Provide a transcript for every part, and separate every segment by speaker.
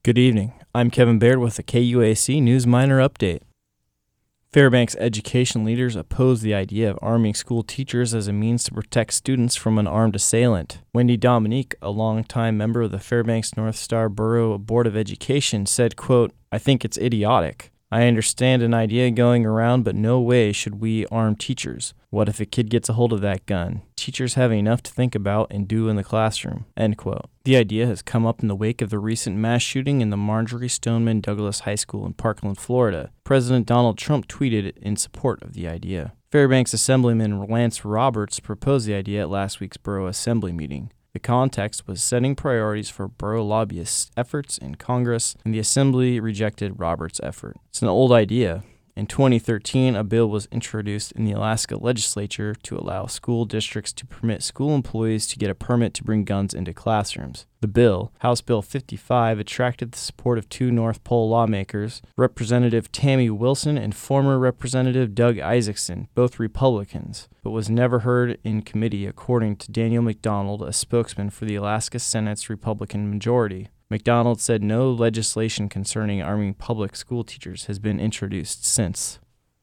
Speaker 1: Good evening. I'm Kevin Baird with the KUAC News Miner Update. Fairbanks education leaders oppose the idea of arming school teachers as a means to protect students from an armed assailant. Wendy Dominique, a longtime member of the Fairbanks North Star Borough Board of Education, said, quote, "I think it's idiotic. I understand an idea going around, but no way should we arm teachers. What if a kid gets a hold of that gun? Teachers have enough to think about and do in the classroom." End quote. The idea has come up in the wake of the recent mass shooting in the Marjory Stoneman Douglas High School in Parkland, Florida. President Donald Trump tweeted in support of the idea. Fairbanks Assemblyman Lance Roberts proposed the idea at last week's Borough Assembly meeting. The context was setting priorities for borough lobbyists' efforts in Congress, and the Assembly rejected Roberts' effort. It's an old idea. In 2013, a bill was introduced in the Alaska legislature to allow school districts to permit school employees to get a permit to bring guns into classrooms. The bill, House Bill 55, attracted the support of two North Pole lawmakers, Representative Tammy Wilson and former Representative Doug Isaacson, both Republicans, but was never heard in committee, according to Daniel McDonald, a spokesman for the Alaska Senate's Republican majority. McDonald said no legislation concerning arming public school teachers has been introduced since.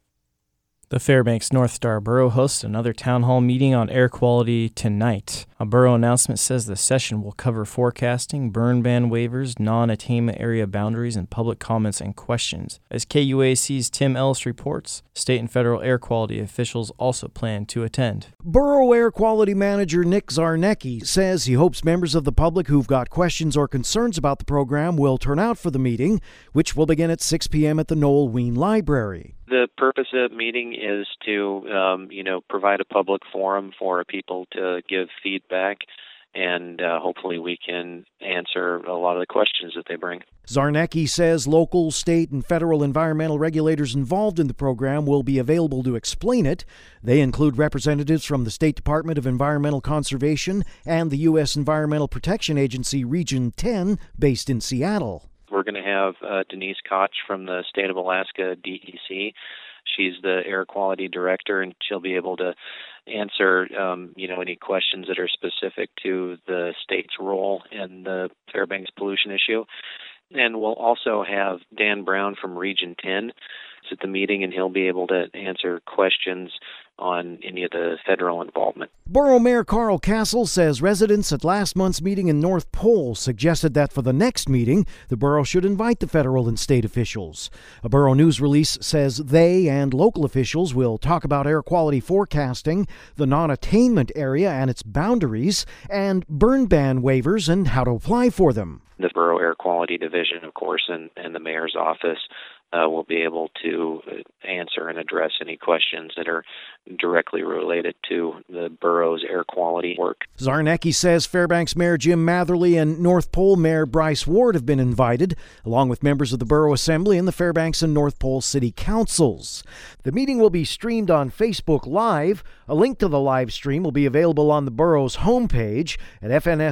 Speaker 1: The Fairbanks North Star Borough hosts another town hall meeting on air quality tonight. A borough announcement says the session will cover forecasting, burn ban waivers, non-attainment area boundaries, and public comments and questions. As KUAC's Tim Ellis reports, state and federal air quality officials also plan to attend.
Speaker 2: Borough Air Quality Manager Nick Zarnecki says he hopes members of the public who've got questions or concerns about the program will turn out for the meeting, which will begin at 6 p.m. at the Noel Ween Library.
Speaker 3: The purpose of the meeting is to, provide a public forum for people to give feedback, and hopefully we can answer a lot of the questions that they bring.
Speaker 2: Zarnecki says local, state, and federal environmental regulators involved in the program will be available to explain it. They include representatives from the State Department of Environmental Conservation and the U.S. Environmental Protection Agency Region 10, based in Seattle.
Speaker 3: We're going to have Denise Koch from the State of Alaska DEC. She's the air quality director, and she'll be able to answer, any questions that are specific to the state's role in the Fairbanks pollution issue. And we'll also have Dan Brown from Region 10 at the meeting, and he'll be able to answer questions on any of the federal involvement.
Speaker 2: Borough Mayor Carl Castle says residents at last month's meeting in North Pole suggested that for the next meeting, the borough should invite the federal and state officials. A borough news release says they and local officials will talk about air quality forecasting, the non-attainment area and its boundaries, and burn ban waivers and how to apply for them.
Speaker 3: The Borough Air Quality Division, of course, and the mayor's office will be able to answer and address any questions that are directly related to the borough's air quality work.
Speaker 2: Zarnecki says Fairbanks Mayor Jim Matherly and North Pole Mayor Bryce Ward have been invited, along with members of the Borough Assembly and the Fairbanks and North Pole City Councils. The meeting will be streamed on Facebook Live. A link to the live stream will be available on the borough's homepage at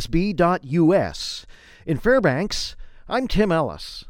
Speaker 2: fnsb.us. In Fairbanks, I'm Tim Ellis.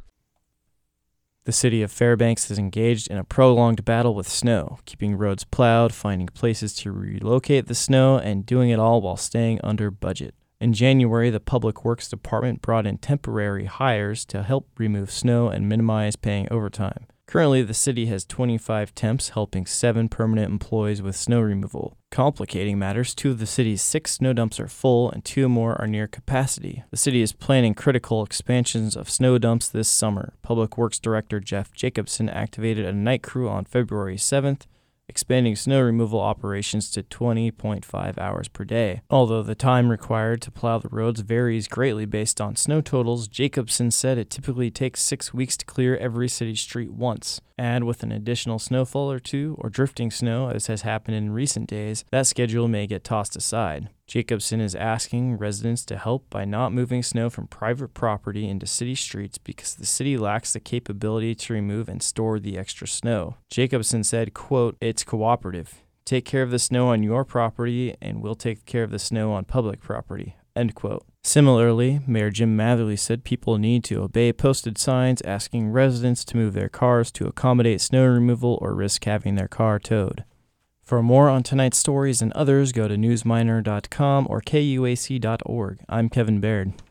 Speaker 1: The city of Fairbanks is engaged in a prolonged battle with snow, keeping roads plowed, finding places to relocate the snow, and doing it all while staying under budget. In January, the Public Works Department brought in temporary hires to help remove snow and minimize paying overtime. Currently, the city has 25 temps helping 7 permanent employees with snow removal. Complicating matters, 2 of the city's 6 snow dumps are full and 2 more are near capacity. The city is planning critical expansions of snow dumps this summer. Public Works Director Jeff Jacobson activated a night crew on February 7th, expanding snow removal operations to 20.5 hours per day. Although the time required to plow the roads varies greatly based on snow totals, Jacobson said it typically takes 6 weeks to clear every city street once. And with an additional snowfall or 2, or drifting snow, as has happened in recent days, that schedule may get tossed aside. Jacobson is asking residents to help by not moving snow from private property into city streets because the city lacks the capability to remove and store the extra snow. Jacobson said, quote, "It's cooperative. Take care of the snow on your property and we'll take care of the snow on public property." End quote. Similarly, Mayor Jim Matherly said people need to obey posted signs asking residents to move their cars to accommodate snow removal or risk having their car towed. For more on tonight's stories and others, go to newsminer.com or kuac.org. I'm Kevin Baird.